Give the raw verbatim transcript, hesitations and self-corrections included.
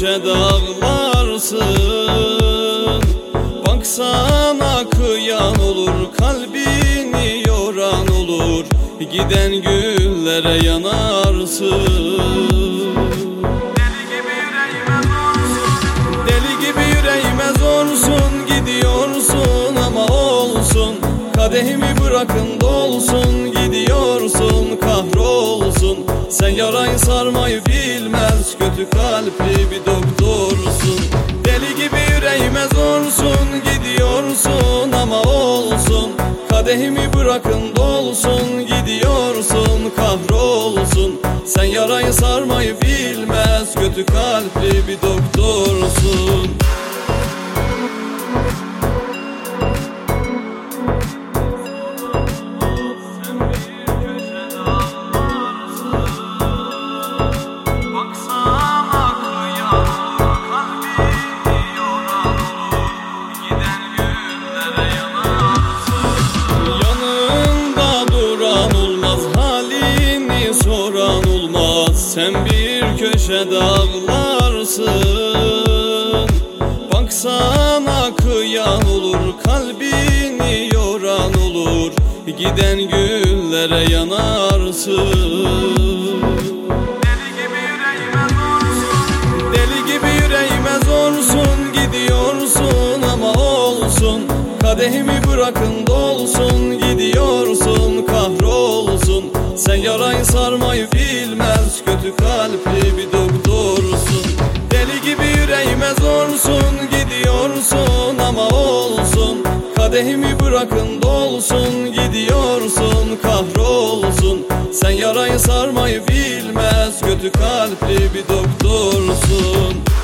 köşede ağlarsın. Baksana kıyan olur, kalbini yoran olur, giden güllere yanarsın. Deli gibi yüreğime zorsun, gidiyorsun ama olsun. Kadehimi bırakın dolsun, gidiyorsun kahrolsun. Sen yarayı sarmayı bilmez, kötü kalpli bir doktorsun. Deli gibi yüreğime zorsun, gidiyorsun ama olsun. Kadehimi bırakın dolsun, gidiyorsun kahrolsun. Sen yarayı sarmayı bilmez, kötü kalpli bir doktorsun. Sen bir köşede ağlarsın. Baksana kıyan olur, kalbini yoran olur, giden güllere yanarsın. Deli gibi yüreğime zorsun, deli gibi yüreğime zorsun, gidiyorsun ama olsun. Kadehimi bırakın dolsun, gidiyorsun kahrolsun. Sen yarayı sarmayı bilmez, kötü kalpli bir doktorsun. Deli gibi yüreğime zorsun, gidiyorsun ama olsun. Kadehimi bırakın dolsun, gidiyorsun kahrolsun. Sen yarayı sarmayı bilmez, kötü kalpli bir doktorsun.